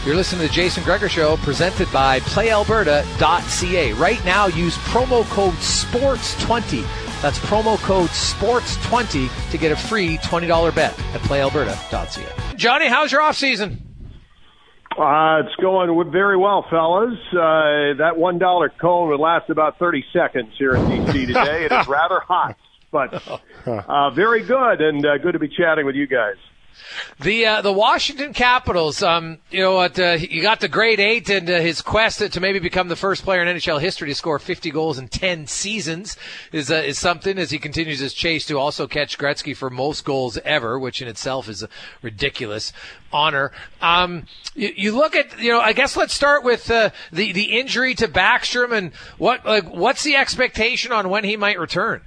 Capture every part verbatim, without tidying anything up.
You're listening to the Jason Gregor Show, presented by play alberta dot c a. Right now, use promo code sports twenty. That's promo code sports twenty to get a free twenty dollars bet at play alberta dot c a. Johnny, how's your off season? Uh, it's going very well, fellas. Uh, that one dollar cone would last about thirty seconds here in D C today. It is rather hot, but uh, very good, and uh, good to be chatting with you guys. The uh, the Washington Capitals, um, you know what? Uh, you got the grade eight, and uh, his quest to maybe become the first player in N H L history to score fifty goals in ten seasons is uh, is something, as he continues his chase to also catch Gretzky for most goals ever, which in itself is a ridiculous honor. Um, you, you look at, you know, I guess let's start with uh, the the injury to Backstrom, and what like what's the expectation on when he might return?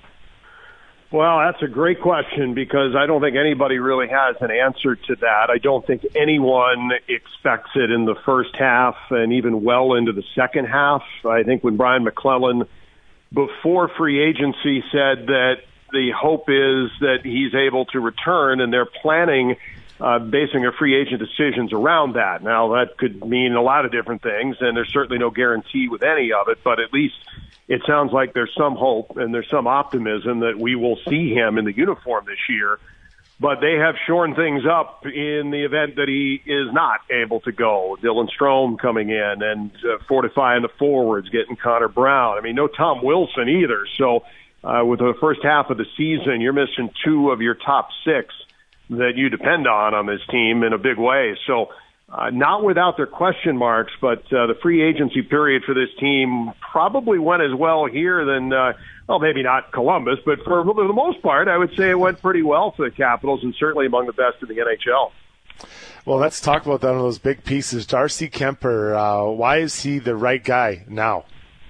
Well, that's a great question, because I don't think anybody really has an answer to that. I don't think anyone expects it in the first half and even well into the second half. I think when Brian McClellan, before free agency, said that the hope is that he's able to return, and they're planning uh, basing their free agent decisions around that. Now, that could mean a lot of different things, and there's certainly no guarantee with any of it, but at least it sounds like there's some hope and there's some optimism that we will see him in the uniform this year. But they have shorn things up in the event that he is not able to go. Dylan Strome coming in and uh, fortifying the forwards, getting Connor Brown. I mean, no Tom Wilson either. So uh, with the first half of the season, you're missing two of your top six that you depend on on this team in a big way. So Uh, not without their question marks, but uh, the free agency period for this team probably went as well here than, uh, well, maybe not Columbus, but for, for the most part, I would say it went pretty well for the Capitals, and certainly among the best in the N H L. Well, let's talk about that, one of those big pieces. Darcy Kuemper, uh, why is he the right guy now?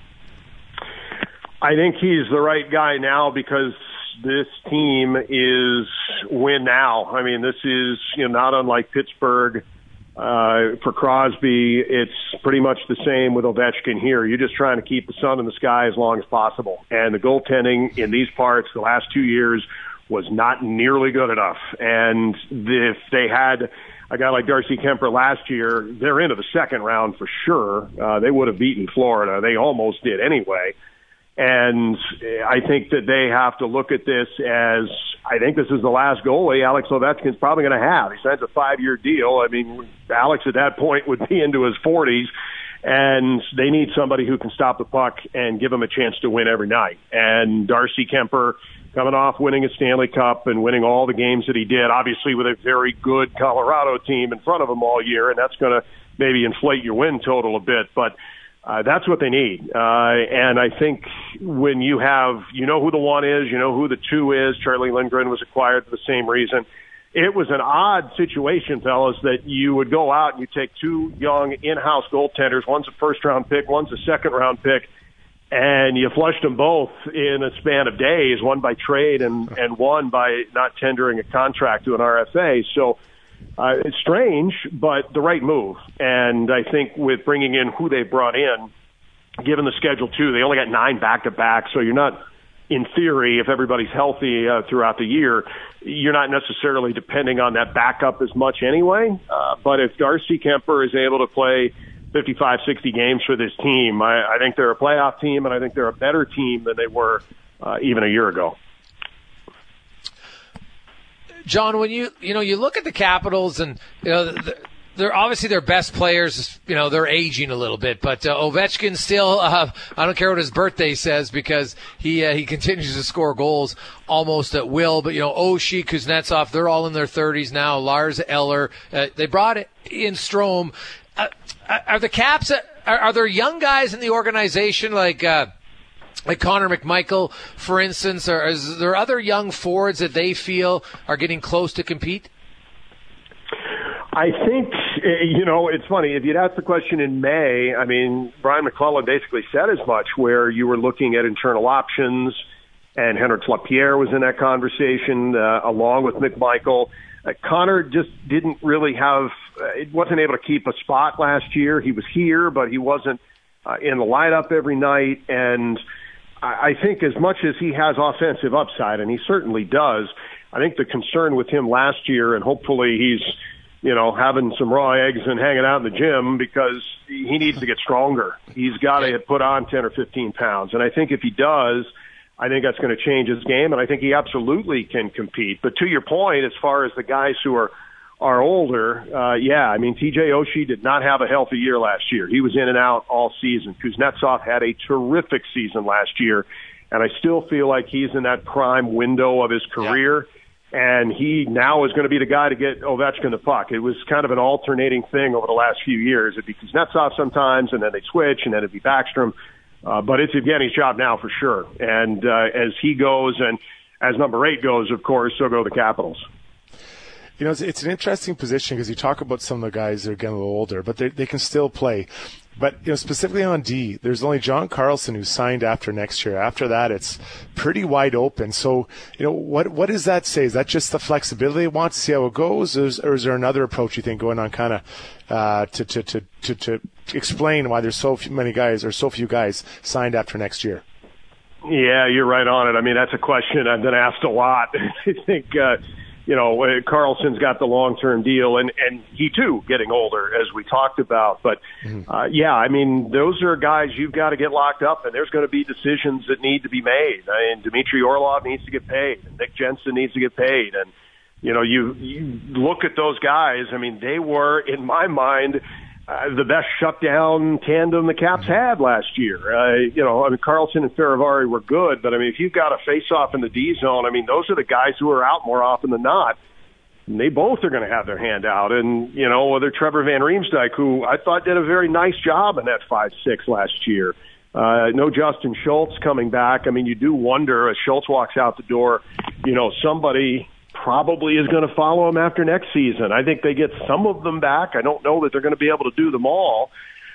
I think he's the right guy now because this team is win now. I mean, this is, you know, not unlike Pittsburgh. Uh, for Crosby, it's pretty much the same with Ovechkin here. You're just trying to keep the sun in the sky as long as possible. And the goaltending in these parts the last two years was not nearly good enough. And if they had a guy like Darcy Kuemper last year, they're into the second round for sure. Uh, they would have beaten Florida. They almost did anyway. And I think that they have to look at this as, I think this is the last goalie Alex Ovechkin's probably going to have. He signs a five-year deal. I mean, Alex at that point would be into his forties, and they need somebody who can stop the puck and give him a chance to win every night. And Darcy Kuemper, coming off winning a Stanley Cup and winning all the games that he did, obviously with a very good Colorado team in front of him all year, and that's going to maybe inflate your win total a bit. But Uh, that's what they need. Uh, and I think when you have, you know who the one is, you know who the two is. Charlie Lindgren was acquired for the same reason. It was an odd situation, fellas, that you would go out and you take two young in-house goaltenders. One's a first-round pick, one's a second-round pick, and you flushed them both in a span of days, one by trade and, and one by not tendering a contract to an R F A. So, Uh, it's strange, but the right move. And I think with bringing in who they brought in, given the schedule too, they only got nine back-to-back, so you're not, in theory, if everybody's healthy uh, throughout the year, you're not necessarily depending on that backup as much anyway. Uh, but if Darcy Kuemper is able to play fifty-five, sixty games for this team, I, I think they're a playoff team, and I think they're a better team than they were uh, even a year ago. John, when you you know you look at the Capitals, and you know they're obviously their best players, you know they're aging a little bit, but uh, Ovechkin still uh, I don't care what his birthday says, because he uh, he continues to score goals almost at will. But you know Oshie, Kuznetsov, they're all in their thirties now. Lars Eller, uh, they brought in Strome. Uh, are the Caps? Are, are there young guys in the organization like? Uh, Like Connor McMichael, for instance, or is there other young forwards that they feel are getting close to compete? I think, you know, it's funny. If you'd asked the question in May, I mean, Brian McClellan basically said as much, where you were looking at internal options, and Henrik Lapierre was in that conversation, uh, along with McMichael. Uh, Connor just didn't really have, uh, wasn't able to keep a spot last year. He was here, but he wasn't uh, in the lineup every night, and I think as much as he has offensive upside, and he certainly does, I think the concern with him last year, and hopefully he's you know, having some raw eggs and hanging out in the gym, because he needs to get stronger. He's got to put on ten or fifteen pounds. And I think if he does, I think that's going to change his game, and I think he absolutely can compete. But to your point, as far as the guys who are are older, uh, yeah, I mean, T J Oshie did not have a healthy year last year. He was in and out all season. Kuznetsov had a terrific season last year, and I still feel like he's in that prime window of his career, yeah. and he now is going to be the guy to get Ovechkin the puck. It was kind of an alternating thing over the last few years. It'd be Kuznetsov sometimes, and then they'd switch, and then it'd be Backstrom. Uh, but it's Evgeny's job now for sure. And uh, as he goes, and as number eight goes, of course, so go the Capitals. You know, it's, it's an interesting position because you talk about some of the guys that are getting a little older, but they they can still play. But, you know, specifically on D, there's only John Carlson who's signed after next year. After that, it's pretty wide open. So, you know, what what does that say? Is that just the flexibility they want to see how it goes, or is, or is there another approach you think going on kind of uh, to, to, to, to, to explain why there's so few, many guys or so few guys signed after next year? Yeah, you're right on it. I mean, that's a question I've been asked a lot. I think, uh, you know, Carlson's got the long-term deal, and, and he, too, getting older, as we talked about. But, uh, yeah, I mean, those are guys you've got to get locked up, and there's going to be decisions that need to be made. I mean, Dmitry Orlov needs to get paid, and Nick Jensen needs to get paid. And, you know, you, you look at those guys, I mean, they were, in my mind, uh, the best shutdown tandem the Caps had last year. Uh, you know, I mean, Carlson and Ferravari were good, but I mean, if you've got a face-off in the D zone, I mean, those are the guys who are out more often than not. And they both are going to have their hand out. And, you know, whether Trevor Van Riemsdyk, who I thought did a very nice job in that five six last year. Uh, no Justin Schultz coming back. I mean, you do wonder as Schultz walks out the door, you know, somebody probably is going to follow him after next season. I think they get some of them back. I don't know that they're going to be able to do them all,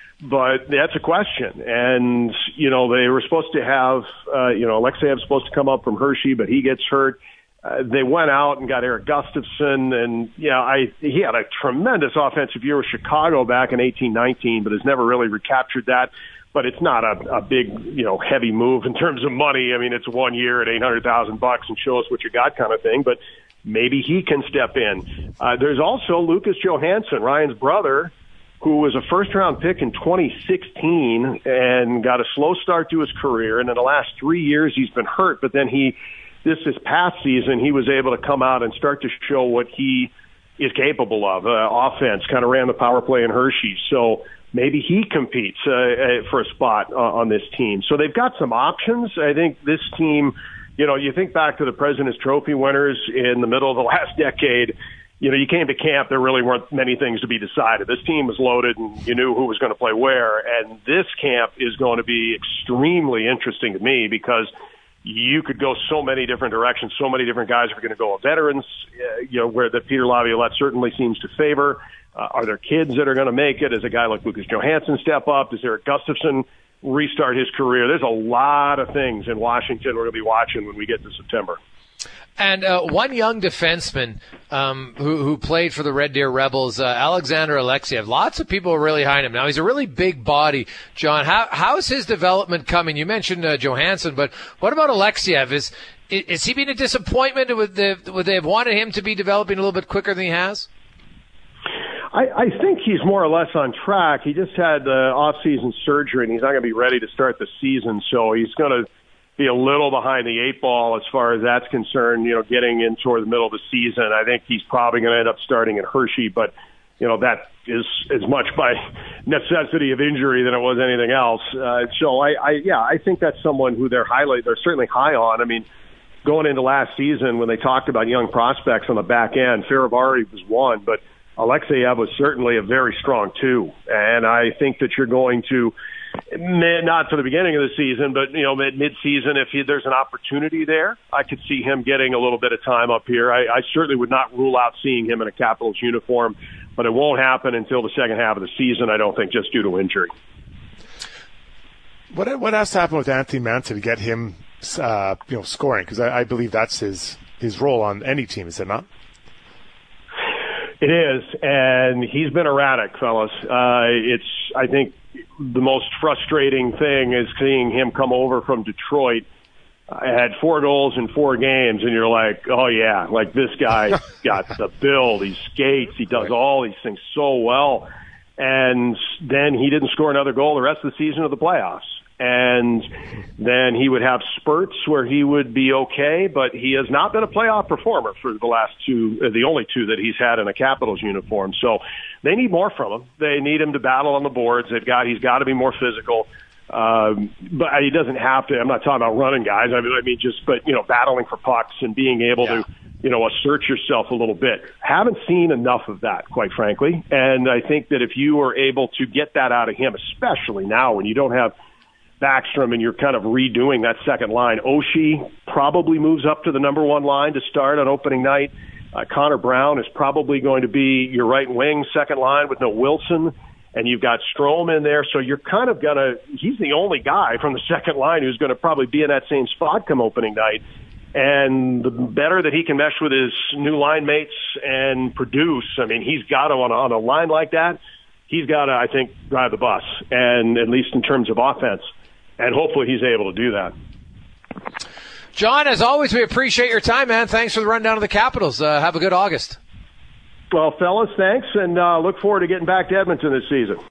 but that's a question. And, you know, they were supposed to have, uh, you know, Alexeyev's supposed to come up from Hershey, but he gets hurt. Uh, they went out and got Eric Gustafson, and, you know, I, he had a tremendous offensive year with Chicago back in eighteen nineteen, but has never really recaptured that. But it's not a, a big, you know, heavy move in terms of money. I mean, it's one year at eight hundred thousand bucks and show us what you got kind of thing, but maybe he can step in. Uh, there's also Lucas Johansson, Ryan's brother, who was a first-round pick in twenty sixteen and got a slow start to his career. And in the last three years, he's been hurt. But then he, this this past season, he was able to come out and start to show what he is capable of. Uh, offense, kind of ran the power play in Hershey. So maybe he competes uh, uh, for a spot uh, on this team. So they've got some options. I think this team, you know, you think back to the President's Trophy winners in the middle of the last decade, you know, you came to camp, there really weren't many things to be decided. This team was loaded and you knew who was going to play where. And this camp is going to be extremely interesting to me because you could go so many different directions. So many different guys are going to go. Veterans, uh, you know, where that Peter Laviolette certainly seems to favor. Uh, are there kids that are going to make it? Does a guy like Lucas Johansson step up? Does Eric Gustafson restart his career? There's a lot of things in Washington we're going to be watching when we get to September. And uh, one young defenseman um, who, who played for the Red Deer Rebels, uh, Alexander Alexeyev. Lots of people are really high on him. Now, he's a really big body. John, how, how's his development coming? You mentioned uh, Johansson, but what about Alexeyev? Is is he being a disappointment? Would they, would they have wanted him to be developing a little bit quicker than he has? I, I think he's more or less on track. He just had uh, off-season surgery, and he's not going to be ready to start the season, so he's going to be a little behind the eight ball as far as that's concerned, you know, getting in toward the middle of the season. I think he's probably going to end up starting in Hershey, but, you know, that is as much by necessity of injury than it was anything else. Uh, so, I, I, yeah, I think that's someone who they're highly, they're certainly high on. I mean, going into last season when they talked about young prospects on the back end, Ferravari was one, but Alexeyev was certainly a very strong two. And I think that you're going to, not for the beginning of the season, but, you know, mid- mid-season, if he, there's an opportunity there, I could see him getting a little bit of time up here. I, I certainly would not rule out seeing him in a Capitals uniform, but it won't happen until the second half of the season, I don't think, just due to injury. What what has to happen with Anthony Mantha to get him, uh, you know, scoring? Because I, I believe that's his his role on any team, is it not? It is, and he's been erratic, fellas. Uh, it's, I think, the most frustrating thing is seeing him come over from Detroit I had four goals in four games, and you're like, oh, yeah, like this guy got the build. He skates. He does all these things so well. And then he didn't score another goal the rest of the season of the playoffs. And then he would have spurts where he would be okay, but he has not been a playoff performer for the last two, uh, the only two that he's had in a Capitals uniform. So they need more from him. They need him to battle on the boards. They've got, he's got to be more physical. Um, but he doesn't have to. I'm not talking about running guys. I mean, I mean, just, but, you know, battling for pucks and being able yeah. to, you know, assert yourself a little bit. Haven't seen enough of that, quite frankly. And I think that if you are able to get that out of him, especially now when you don't have Backstrom and you're kind of redoing that second line, Oshie probably moves up to the number one line to start on opening night. Uh, Connor Brown is probably going to be your right wing second line with no Wilson. And you've got Strome in there, so you're kind of going to – he's the only guy from the second line who's going to probably be in that same spot come opening night. And the better that he can mesh with his new line mates and produce, I mean, he's got to, on a, on a line like that, he's got to, I think, drive the bus, and at least in terms of offense. And hopefully he's able to do that. John, as always, we appreciate your time, man. Thanks for the rundown of the Capitals. Uh, have a good August. Well, fellas, thanks, and uh, look forward to getting back to Edmonton this season.